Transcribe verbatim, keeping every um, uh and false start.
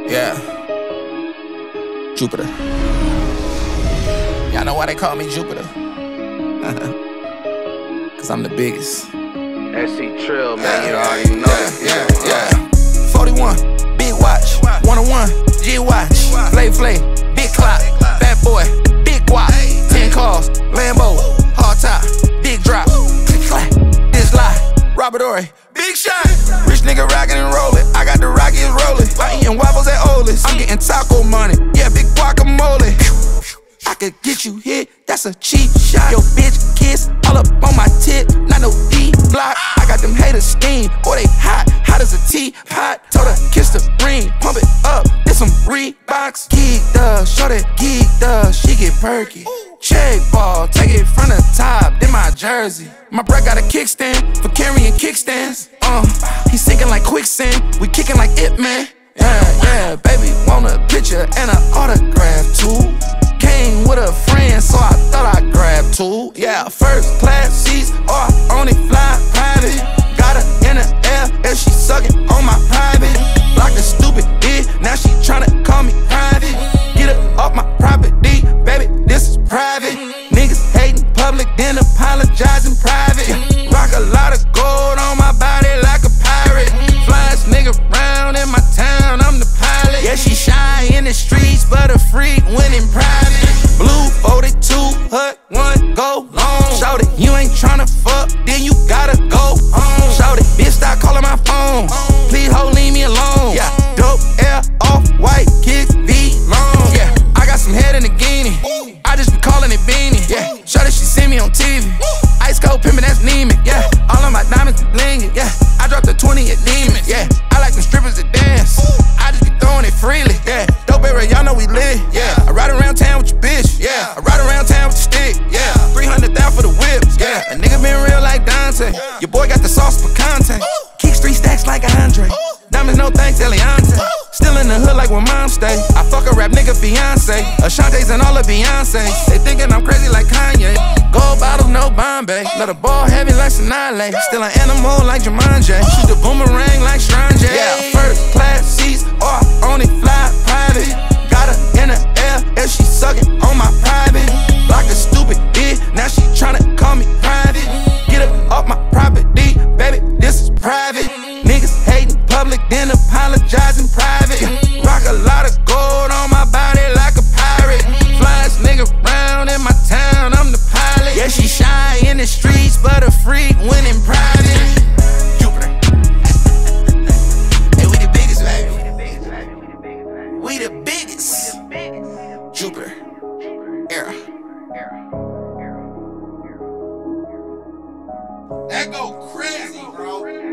Yeah. Jupiter. Y'all know why they call me Jupiter? Cause I'm the biggest. S C Trill, man, you already know. Yeah, yeah, yeah. forty-one, big watch. one oh one, G watch. Flay Flay, big clock. Bad boy, big guap. ten cars, Lambo, hard top, big drop. Click clack, this lie. Robert Ory, big shot. Rich nigga rockin' and rollin'. I got the Rockies rollin'. I eatin' waffles at Olis. I'm getting taco money. Yeah, big guacamole. I could get you hit, that's a cheap shot. Yo, bitch, kiss all up on my tit, not no D-block. I got them haters steam, boy, they hot, hot as a teapot. Told her, kiss the ring, pump it up, this some Reeboks. Geeked up, show that geeked up, she get perky. Check ball, take it from the top, then my jersey. My bro got a kickstand for carrying kickstands. Uh, he sinking like quicksand, we kicking like it, man. Yeah, yeah, baby, want a picture and an autograph too. Came with a friend, so I thought I'd grab two. Yeah, first class seats, or I only fly private. Got her in the air, and she sucking on my private. Blocked a stupid bitch, now she tryna call me private. Get her off my property, baby, this is private. Niggas hating public, then apologizing private. Rock a lot of gold on my body like a pirate. Flyest nigga round in my town, I'm the pilot. Yeah, she shy in the streets, but a freak when in private. Blue forty-two, hut one, go long. Shout it, you ain't tryna fuck, then you gotta go home. Shout it, bitch, stop calling my phone. Please, hold, leave me alone. Yeah, dope air, off white, kicks, V long. Yeah, I got some head in the guinea. I just be calling it beanie. Yeah, shout it, she see me on T V. Ice cold pimpin', that's Neiman. Yeah, all of my diamonds be blingin'. Yeah, I dropped a twenty at Demons. Yeah, I like them strippers that dance. I just be throwing it freely. Yeah, dope era, y'all know we lit. Yeah, I ride around town with your bitch. Yeah, I ride around town with the stick. Yeah, three hundred thousand for the whips. Yeah, a nigga been real like Dante. Your boy got the sauce for content. Kicks three stacks like a Andre. Diamonds, no thanks, Eliante. Still in the hood like where mom stay. I fuck a rap nigga Beyonce. Ashante's and all of Beyonce. They thinking I'm crazy like Kanye. Gold bottles, no Bombay. Let a ball heavy like Sinale. Still an animal like Jumanji. Shoot the boomerang like Strange. Yeah, first class seats, or I only fly private. Got her in the air, and she sucking on my private. Blocked a stupid bitch, now she tryna call me private. Get her off my property, baby, this is private. Niggas hating public, then apologizing private. Rock a lot of gold on my body like a pirate. Flyest nigga round in my town, I'm the pilot. Yeah, she shy in the streets, but a freak when in private. Jupiter. Hey, we the biggest, baby. We the biggest. Jupiter. Era. That go crazy, bro.